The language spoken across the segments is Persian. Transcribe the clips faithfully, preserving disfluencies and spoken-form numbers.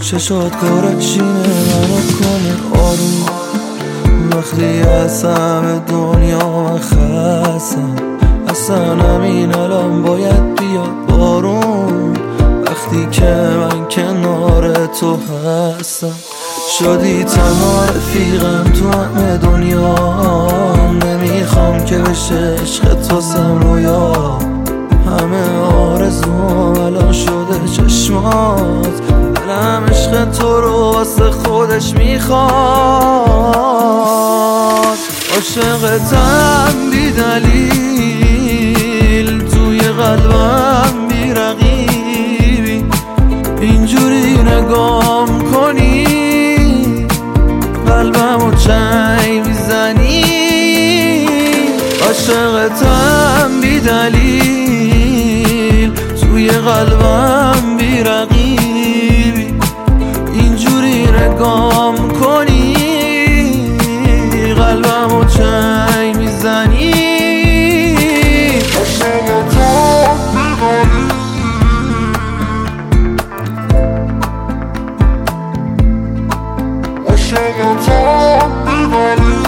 چشات کارشینه منو کنه آروم وقتی از همه دنیا من خستم اصلا همین الان باید بیاد بارون وقتی که من کنار تو هستم شدی تنها رفیقم تو همه دنیا نمیخوام که بشه عشقت واسم رویا همه آرزوم الان شده چشمات دلم عشق تو رو واسه خودش میخواد عاشقتم بی دلیل توی قلبم بی رقیبی اینجوری نگام کنی قلبمو چنگ میزنی عاشقتم بی دلیل توی قلبم بی رقیبی اینجوری نگام کنی قلبمو چنگ میزنی عاشقتم بی دلیل عاشقتم بی دلیل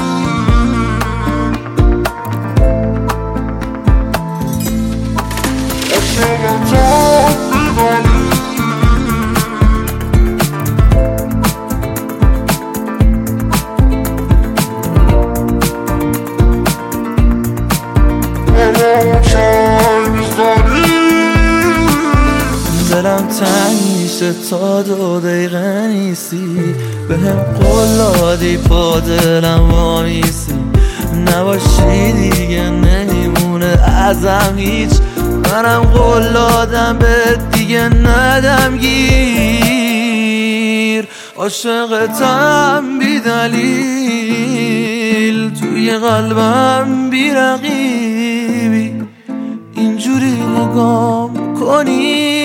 دلم تنگ میشه تا دو دقیقه نیستی بهم قول دادی با دلم وامیسی نباشی دیگه نمیمونه ازم هیچ منم قول دادم به دیگه ندم گیر عاشقتم بی دلیل توی قلبم بی رقیبی اینجوری نگام کنی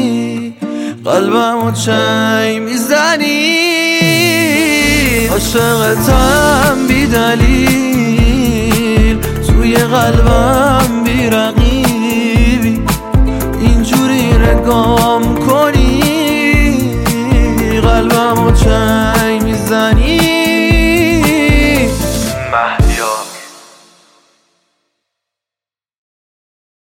قلبمو چنگ میزنی عاشقتم بی دلیل توی قلبم بی رقیبی